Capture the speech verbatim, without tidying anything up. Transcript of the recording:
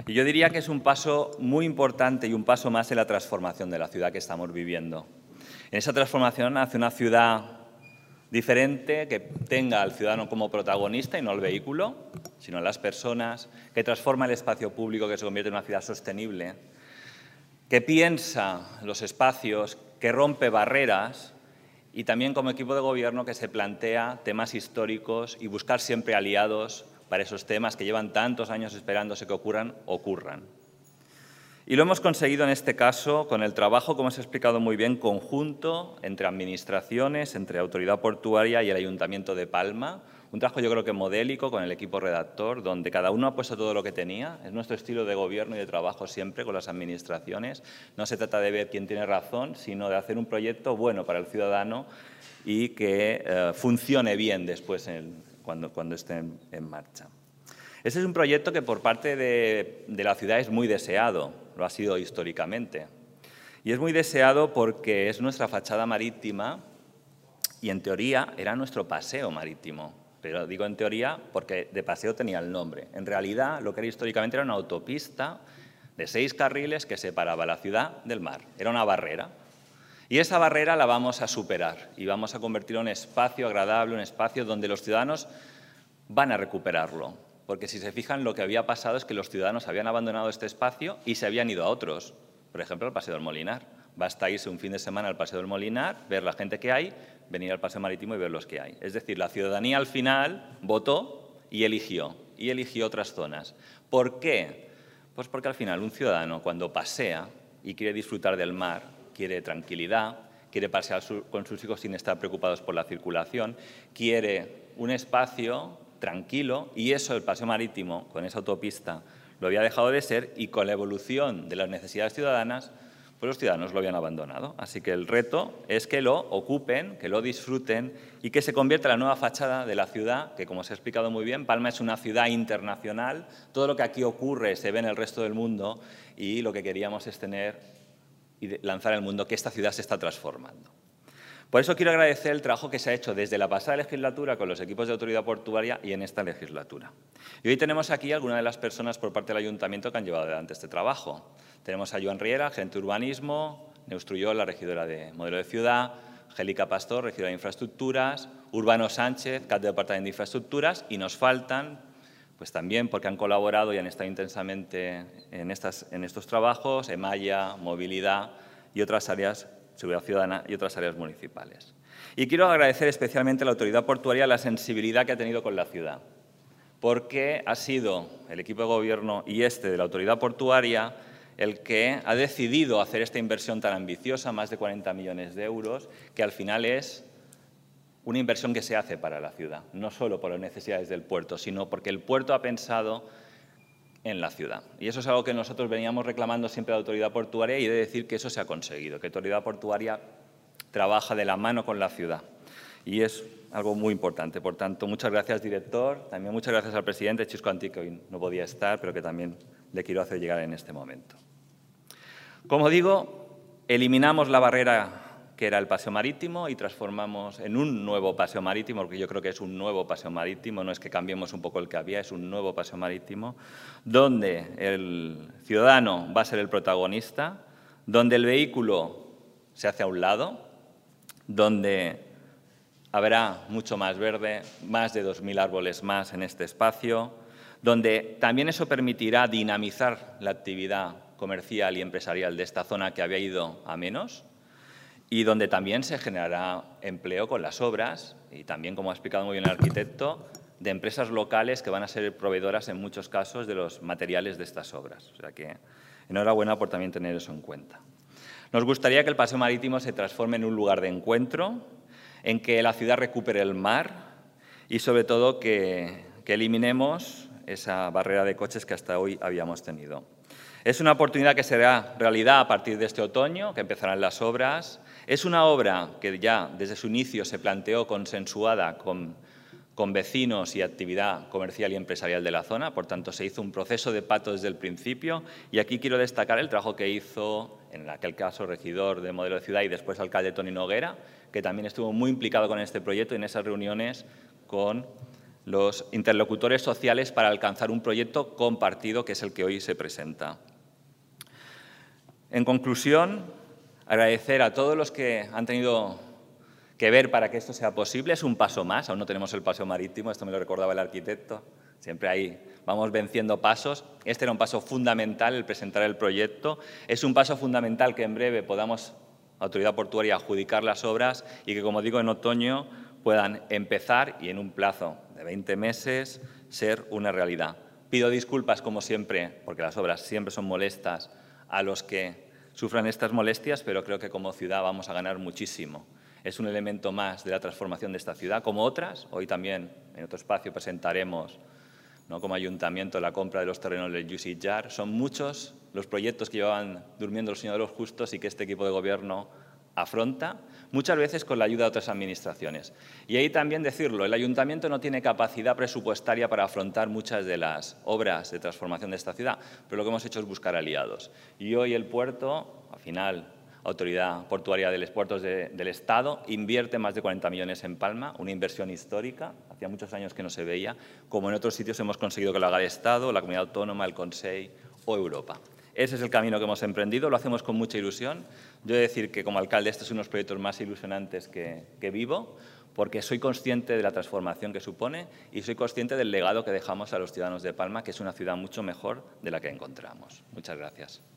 Y yo diría que es un paso muy importante y un paso más en la transformación de la ciudad que estamos viviendo. En esa transformación hacia una ciudad diferente, que tenga al ciudadano como protagonista y no al vehículo, sino a las personas, que transforma el espacio público, que se convierte en una ciudad sostenible, que piensa los espacios, que rompe barreras y también como equipo de gobierno que se plantea temas históricos y buscar siempre aliados para esos temas que llevan tantos años esperándose que ocurran, ocurran. Y lo hemos conseguido en este caso con el trabajo, como se ha explicado muy bien, conjunto entre administraciones, entre Autoridad Portuaria y el Ayuntamiento de Palma. Un trabajo yo creo que modélico con el equipo redactor, donde cada uno ha puesto todo lo que tenía. Es nuestro estilo de gobierno y de trabajo siempre con las administraciones. No se trata de ver quién tiene razón, sino de hacer un proyecto bueno para el ciudadano y que eh, funcione bien después en, cuando, cuando esté en, en marcha. Este es un proyecto que por parte de, de la ciudad es muy deseado, lo ha sido históricamente. Y es muy deseado porque es nuestra fachada marítima y en teoría era nuestro paseo marítimo. Pero digo en teoría porque de paseo tenía el nombre. En realidad lo que era históricamente era una autopista de seis carriles que separaba la ciudad del mar. Era una barrera. Y esa barrera la vamos a superar y vamos a convertirlo en un espacio agradable, un espacio donde los ciudadanos van a recuperarlo. Porque si se fijan, lo que había pasado es que los ciudadanos habían abandonado este espacio y se habían ido a otros. Por ejemplo, al Paseo del Molinar. Basta irse un fin de semana al Paseo del Molinar, ver la gente que hay, venir al Paseo Marítimo y ver los que hay. Es decir, la ciudadanía al final votó y eligió, y eligió otras zonas. ¿Por qué? Pues porque al final un ciudadano cuando pasea y quiere disfrutar del mar, quiere tranquilidad, quiere pasear con sus hijos sin estar preocupados por la circulación, quiere un espacio tranquilo, y eso el paseo marítimo con esa autopista lo había dejado de ser, y con la evolución de las necesidades ciudadanas, pues los ciudadanos lo habían abandonado. Así que el reto es que lo ocupen, que lo disfruten y que se convierta en la nueva fachada de la ciudad, que como se ha explicado muy bien, Palma es una ciudad internacional, todo lo que aquí ocurre se ve en el resto del mundo y lo que queríamos es tener y lanzar al mundo que esta ciudad se está transformando. Por eso quiero agradecer el trabajo que se ha hecho desde la pasada legislatura con los equipos de Autoridad Portuaria y en esta legislatura. Y hoy tenemos aquí a algunas de las personas por parte del Ayuntamiento que han llevado adelante este trabajo. Tenemos a Joan Riera, gerente de Urbanismo, Neus Trullol, la regidora de Modelo de Ciudad, Angélica Pastor, regidora de Infraestructuras, Urbano Sánchez, cap de Departamento de Infraestructuras, y nos faltan, pues también porque han colaborado y han estado intensamente en, estas, en estos trabajos, Emaya, Movilidad y otras áreas, Seguridad Ciudadana y otras áreas municipales. Y quiero agradecer especialmente a la Autoridad Portuaria la sensibilidad que ha tenido con la ciudad, porque ha sido el equipo de gobierno y este de la Autoridad Portuaria el que ha decidido hacer esta inversión tan ambiciosa, más de cuarenta millones de euros, que al final es una inversión que se hace para la ciudad, no solo por las necesidades del puerto, sino porque el puerto ha pensado en la ciudad. Y eso es algo que nosotros veníamos reclamando siempre a la Autoridad Portuaria y he de decir que eso se ha conseguido, que la Autoridad Portuaria trabaja de la mano con la ciudad. Y es algo muy importante. Por tanto, muchas gracias, director. También muchas gracias al presidente Chisco Antí, que hoy no podía estar, pero que también le quiero hacer llegar en este momento. Como digo, eliminamos la barrera que era el paseo marítimo y transformamos en un nuevo paseo marítimo, porque yo creo que es un nuevo paseo marítimo, no es que cambiemos un poco el que había, es un nuevo paseo marítimo, donde el ciudadano va a ser el protagonista, donde el vehículo se hace a un lado, donde habrá mucho más verde, más de dos mil árboles más en este espacio, donde también eso permitirá dinamizar la actividad comercial y empresarial de esta zona que había ido a menos, y donde también se generará empleo con las obras y también, como ha explicado muy bien el arquitecto, de empresas locales que van a ser proveedoras en muchos casos de los materiales de estas obras. O sea que enhorabuena por también tener eso en cuenta. Nos gustaría que el paseo marítimo se transforme en un lugar de encuentro, en que la ciudad recupere el mar y, sobre todo, que, que eliminemos esa barrera de coches que hasta hoy habíamos tenido. Es una oportunidad que será realidad a partir de este otoño, que empezarán las obras. Es una obra que ya desde su inicio se planteó consensuada con, con vecinos y actividad comercial y empresarial de la zona, por tanto se hizo un proceso de pacto desde el principio y aquí quiero destacar el trabajo que hizo, en aquel caso, regidor de Modelo de Ciudad y después alcalde Toni Noguera, que también estuvo muy implicado con este proyecto en esas reuniones con los interlocutores sociales para alcanzar un proyecto compartido que es el que hoy se presenta. En conclusión, agradecer a todos los que han tenido que ver para que esto sea posible. Es un paso más, aún no tenemos el paseo marítimo, esto me lo recordaba el arquitecto. Siempre ahí vamos venciendo pasos. Este era un paso fundamental, el presentar el proyecto. Es un paso fundamental que en breve podamos, Autoridad Portuaria, adjudicar las obras y que, como digo, en otoño puedan empezar y en un plazo de veinte meses ser una realidad. Pido disculpas, como siempre, porque las obras siempre son molestas a los que sufran estas molestias, pero creo que como ciudad vamos a ganar muchísimo. Es un elemento más de la transformación de esta ciudad, como otras. Hoy también en otro espacio presentaremos, ¿no?, como ayuntamiento, la compra de los terrenos del Lluís Llach. Son muchos los proyectos que llevaban durmiendo el sueño de los justos y que este equipo de gobierno afronta, muchas veces con la ayuda de otras administraciones. Y ahí también decirlo, el ayuntamiento no tiene capacidad presupuestaria para afrontar muchas de las obras de transformación de esta ciudad, pero lo que hemos hecho es buscar aliados. Y hoy el puerto, al final, Autoridad Portuaria de los Puertos de, del Estado, invierte más de cuarenta millones en Palma, una inversión histórica, hacía muchos años que no se veía, como en otros sitios hemos conseguido que lo haga el Estado, la Comunidad Autónoma, el Consell o Europa. Ese es el camino que hemos emprendido, lo hacemos con mucha ilusión. Yo he de decir que como alcalde estos son unos proyectos más ilusionantes que, que vivo, porque soy consciente de la transformación que supone y soy consciente del legado que dejamos a los ciudadanos de Palma, que es una ciudad mucho mejor de la que encontramos. Muchas gracias.